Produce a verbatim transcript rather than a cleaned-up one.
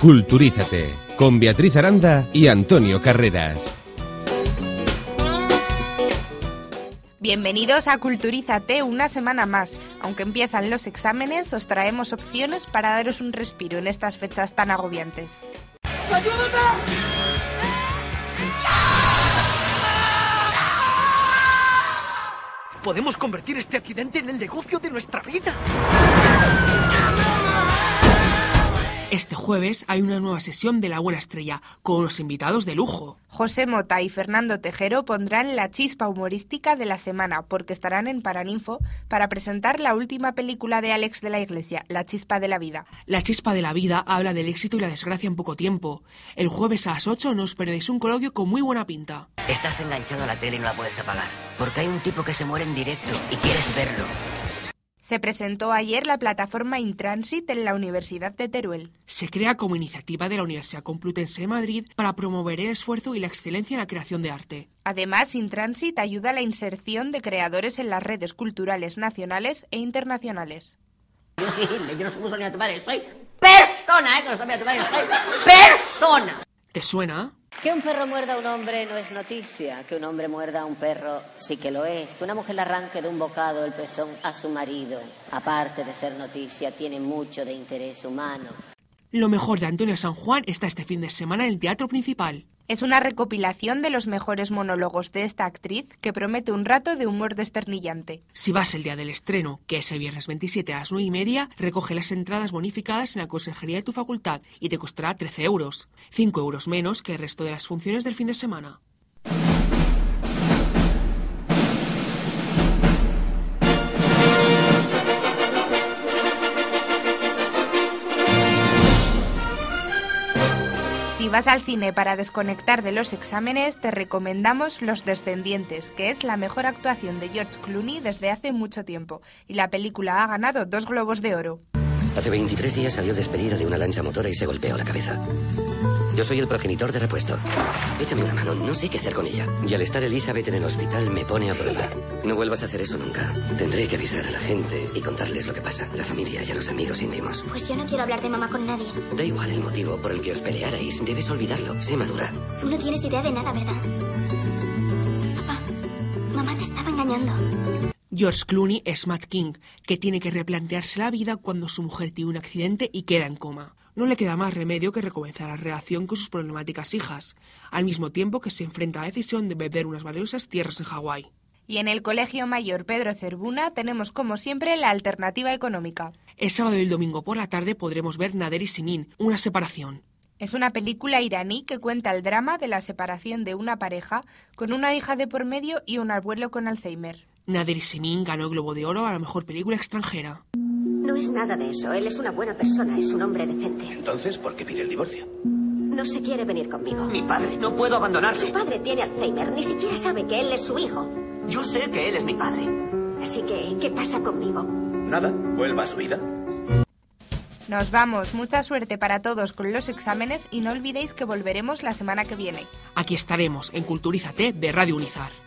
Culturízate, con Beatriz Aranda y Antonio Carreras. Bienvenidos a Culturízate una semana más. Aunque empiezan los exámenes, os traemos opciones para daros un respiro en estas fechas tan agobiantes. ¡Ayuda! Podemos convertir este accidente en el negocio de nuestra vida. Este jueves hay una nueva sesión de La Buena Estrella, con unos invitados de lujo. José Mota y Fernando Tejero pondrán la chispa humorística de la semana, porque estarán en Paraninfo para presentar la última película de Alex de la Iglesia, La Chispa de la Vida. La Chispa de la Vida habla del éxito y la desgracia en poco tiempo. El jueves a las ocho no os perdéis un coloquio con muy buena pinta. Estás enganchado a la tele y no la puedes apagar, porque hay un tipo que se muere en directo y quieres verlo. Se presentó ayer la plataforma Intransit en la Universidad de Teruel. Se crea como iniciativa de la Universidad Complutense de Madrid para promover el esfuerzo y la excelencia en la creación de arte. Además, Intransit ayuda a la inserción de creadores en las redes culturales nacionales e internacionales. Yo soy Hitler, yo no soy Mussolini a tu madre, soy persona, ¿eh? Que no soy a tu madre, soy persona. ¿Te suena? Que un perro muerda a un hombre no es noticia, que un hombre muerda a un perro sí que lo es, que una mujer le arranque de un bocado el pezón a su marido, aparte de ser noticia, tiene mucho de interés humano. Lo mejor de Antonio San Juan está este fin de semana en el Teatro Principal. Es una recopilación de los mejores monólogos de esta actriz que promete un rato de humor desternillante. Si vas el día del estreno, que es el viernes veintisiete a las nueve y media, recoge las entradas bonificadas en la consejería de tu facultad y te costará trece euros, cinco euros menos que el resto de las funciones del fin de semana. Si vas al cine para desconectar de los exámenes, te recomendamos Los Descendientes, que es la mejor actuación de George Clooney desde hace mucho tiempo, y la película ha ganado dos Globos de Oro. Hace veintitrés días salió despedida de una lancha motora y se golpeó la cabeza. Yo soy el progenitor de repuesto. Échame una mano, no sé qué hacer con ella. Y al estar Elizabeth en el hospital me pone a prueba. No vuelvas a hacer eso nunca. Tendré que avisar a la gente y contarles lo que pasa, a la familia y a los amigos íntimos. Pues yo no quiero hablar de mamá con nadie. Da igual el motivo por el que os pelearais, debes olvidarlo. Sé madura. Tú no tienes idea de nada, ¿verdad? Papá, mamá te estaba engañando. George Clooney es Matt King, que tiene que replantearse la vida cuando su mujer tiene un accidente y queda en coma. No le queda más remedio que recomenzar la relación con sus problemáticas hijas, al mismo tiempo que se enfrenta a la decisión de vender unas valiosas tierras en Hawái. Y en el Colegio Mayor Pedro Cervuna tenemos como siempre la alternativa económica. El sábado y el domingo por la tarde podremos ver Nader y Simin, una separación. Es una película iraní que cuenta el drama de la separación de una pareja con una hija de por medio y un abuelo con Alzheimer. Nader y Simin ganó el Globo de Oro a la mejor película extranjera. No es nada de eso, él es una buena persona, es un hombre decente. Entonces, ¿por qué pide el divorcio? No se quiere venir conmigo. Mi padre, no puedo abandonarle. Su padre tiene Alzheimer, ni siquiera sabe que él es su hijo. Yo sé que él es mi padre. Así que, ¿qué pasa conmigo? Nada, vuelva a su vida. Nos vamos, mucha suerte para todos con los exámenes y no olvidéis que volveremos la semana que viene. Aquí estaremos en Culturízate de Radio Unizar.